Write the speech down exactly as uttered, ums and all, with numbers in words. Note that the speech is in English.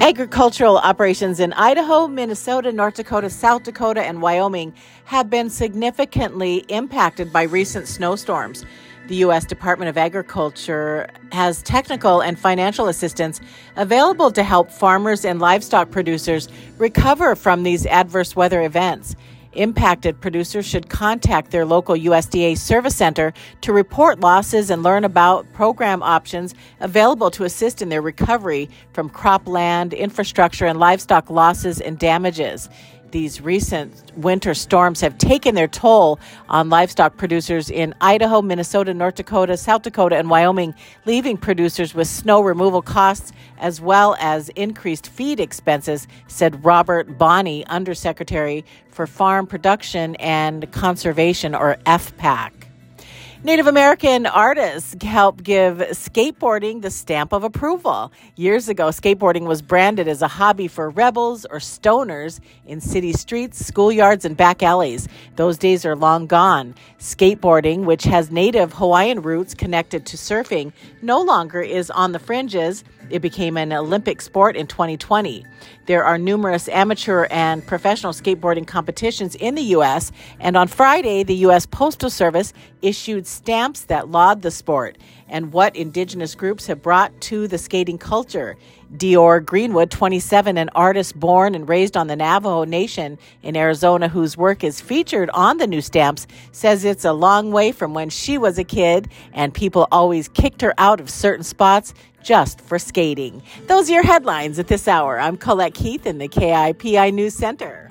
Agricultural operations in Idaho, Minnesota, North Dakota, South Dakota, and Wyoming have been significantly impacted by recent snowstorms. The U S Department of Agriculture has technical and financial assistance available to help farmers and livestock producers recover from these adverse weather events. Impacted producers should contact their local U S D A service center to report losses and learn about program options available to assist in their recovery from cropland, infrastructure, and livestock losses and damages. These recent winter storms have taken their toll on livestock producers in Idaho, Minnesota, North Dakota, South Dakota, and Wyoming, leaving producers with snow removal costs as well as increased feed expenses, said Robert Bonney, Undersecretary for Farm Production and Conservation, or F PAC. Native American artists helped give skateboarding the stamp of approval. Years ago, skateboarding was branded as a hobby for rebels or stoners in city streets, schoolyards, and back alleys. Those days are long gone. Skateboarding, which has native Hawaiian roots connected to surfing, no longer is on the fringes. It became an Olympic sport in twenty twenty. There are numerous amateur and professional skateboarding competitions in the U S, and on Friday, the U S Postal Service issued stamps that laud the sport and what Indigenous groups have brought to the skating culture. Dior Greenwood, twenty-seven, an artist born and raised on the Navajo Nation in Arizona whose work is featured on the new stamps, says it's a long way from when she was a kid and people always kicked her out of certain spots just for skating. Those are your headlines at this hour. I'm Colette Keith in the K I P I News Center.